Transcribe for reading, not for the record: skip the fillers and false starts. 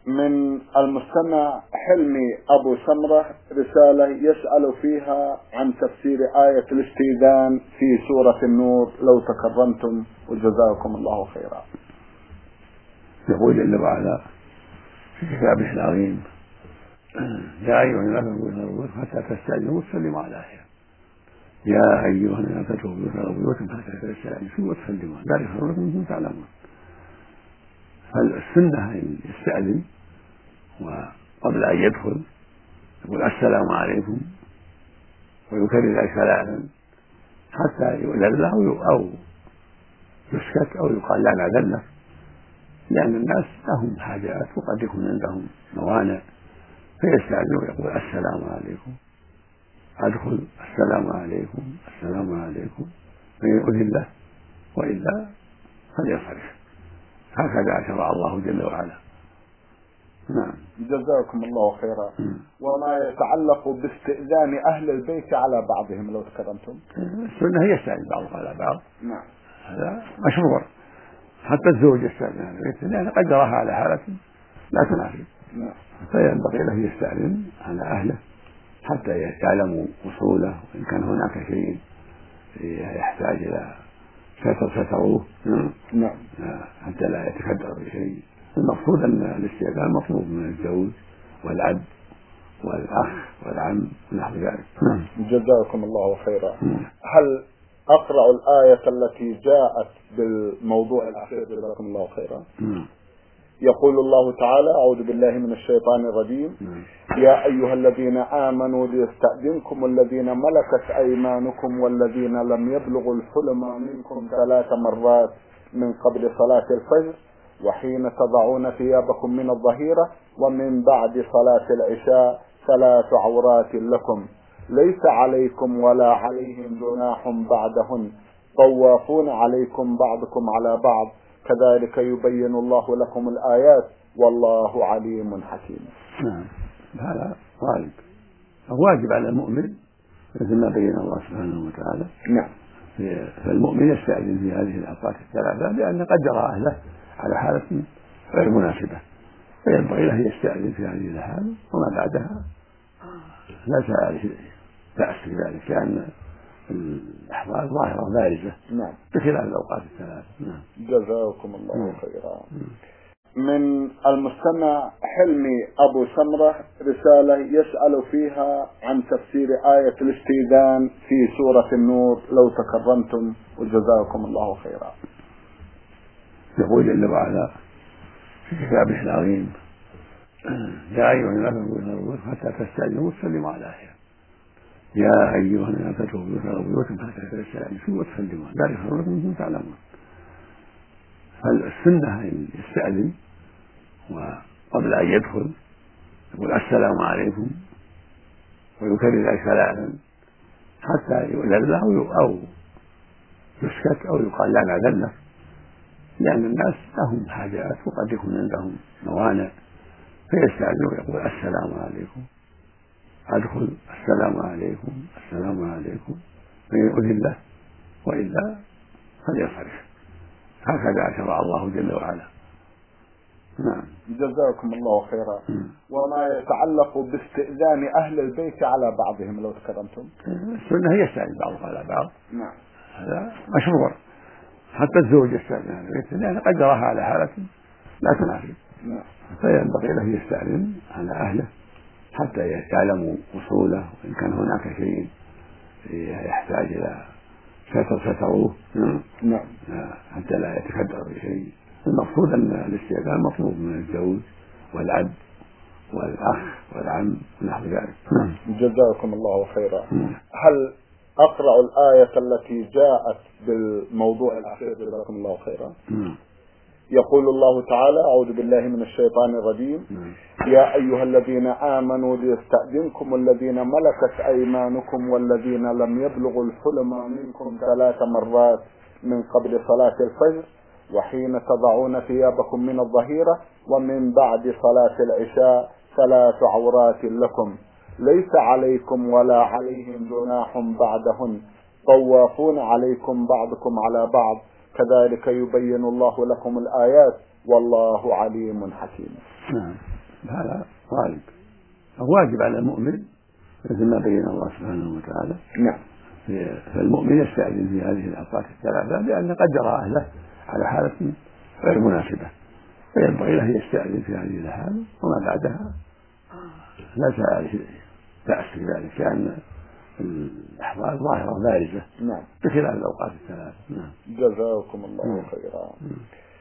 من المستمع حلمي أبو سمرة رسالة يسأل فيها عن تفسير آية الاستئذان في سورة النور لو تكرمتم، وجزاكم الله خيرا. يقول جل وعلا في كتابه العظيم: يا أيها الناس ادخلوا حتى تستأذنوا وتسلموا على أهلها. يا أيها الناس ادخلوا بيوتا حتى تستأذنوا وتسلموا، ذلك خير لكم إن كنتم تعلمون. فالسنة أن يستأذن، وقبل أن يدخل يقول السلام عليكم ويكرر ذلك ثلاثا حتى يؤذن له أو يسكت أو يقال لا نأذن له، لأن الناس لهم حاجات وقد يكون عندهم موانع، فيستأذن ويقول السلام عليكم، أدخل، السلام عليكم، السلام عليكم، فيؤذن له، وإلا فليصرف. هكذا شرع الله جل وعلا. نعم. جزاكم الله خيرا. وما يتعلق باستئذان أهل البيت على بعضهم لو تكرمتم؟ السنة هي يستأذن بعضهم على بعض. نعم. هذا مشروع. حتى الزوج يستأذن أهل البيت لأن قدرها على حالة لا تناسب. نعم. فينبغي له يستأذن على أهله حتى يعلموا وصوله، وإن كان هناك شيء يحتاج إلى ستروه. نعم. حتى لا يتكدر بشيء. المقصود أن الاستئذان مطلوب من الزوج والأب والأخ والعم ونحو ذلك. جزاكم الله خيرا. هل أقرأ الآية التي جاءت بالموضوع الأخير؟ جزاكم الله خيرا. يقول الله تعالى: أعوذ بالله من الشيطان الرجيم. يا أيها الذين آمنوا ليستأذنكم الذين ملكت أيمانكم والذين لم يبلغوا الحلم منكم 3 مرات من قبل صلاة الفجر وحين تضعون ثيابكم من الظهيرة ومن بعد صلاة العشاء 3 عورات لكم ليس عليكم ولا عليهم جناح بعدهن طوافون عليكم بعضكم على بعض كذلك يبين الله لكم الآيات والله عليم حكيم. نعم، هذا واجب، واجب على المؤمن مثل ما بين الله سبحانه وتعالى. نعم. فالمؤمن يستأذن في هذه الأوقات الثلاثة لأن قدر أهله على حالة غير مناسبة، فينبغي له يستأذن في هذه الحال، وما بعدها ليس عليه بأس في ذلك لأن الأحوال ظاهرة بارزة. نعم. بخلاف الأوقات الثلاثة. نعم. جزاكم الله خيرا. من المستمع حلمي أبو سمرة رسالة يسأل فيها عن تفسير آية الاستئذان في سورة النور لو تكرمتم، وجزاكم الله خيرا. يقول جل وعلا في كتابه العظيم: يا أيها الناس ادخلوا حتى تستأذنوا وتسلموا على أهلها. يا أيها الناس ادخلوا بيوتا حتى تستأذنوا وتسلموا، ذلك خير لكم إن كنتم تعلمون. فالسنة أن يستأذن، وقبل أن يدخل يقول السلام عليكم ويكرر ذلك ثلاثا حتى يؤذن له أو يسكت أو يقال لا نأذن له، لأن الناس لهم حاجات وقد يكون عندهم موانع، فيستأذن ويقول السلام عليكم، أدخل، السلام عليكم، السلام عليكم، فيؤذن له، وإلا فليصرف. هكذا شرع الله جل وعلا. نعم. جزاكم الله خيرا. وما يتعلق باستئذان أهل البيت على بعضهم لو تكرمتم؟ السنة هي يستأذن بعضهم على بعض. نعم. هذا مشروع. حتى الزوج يستأذن أهل البيت لأن قدرها على حالة لا تناسب. نعم. فينبغي له يستأذن على أهله حتى يعلموا وصوله، وإن كان هناك شيء يحتاج إلى ستروه. نعم. حتى لا يتكدر بشيء. المقصود أن الاستئذان مطلوب من الزوج والأب والأخ والعم ونحو ذلك. جزاكم الله خيرا. هل أقرأ الآية التي جاءت بالموضوع الأخير؟ جزاكم الله خيرا. يقول الله تعالى: أعوذ بالله من الشيطان الرجيم. يا أيها الذين آمنوا ليستأذنكم الذين ملكت أيمانكم والذين لم يبلغوا الحلم منكم 3 مرات من قبل صلاة الفجر وحين تضعون ثيابكم من الظهيرة ومن بعد صلاة العشاء 3 عورات لكم ليس عليكم ولا عليهم جناح بعدهن طوافون عليكم بعضكم على بعض كذلك يبين الله لكم الآيات والله عليم حكيم. هذا غالب، واجب على المؤمن مثل ما بين الله سبحانه وتعالى. نعم. فالمؤمن يستأذن في هذه الأوقات الثلاثة لأن قدر أهله على حالة غير مناسبة، فينبغي له يستأذن في هذه الحال، وما بعدها لا بأس في ذلك، لأن الأحوال ظاهرة بارزة. نعم. بخلاف الأوقات الثلاثة. نعم. جزاكم الله خيرا.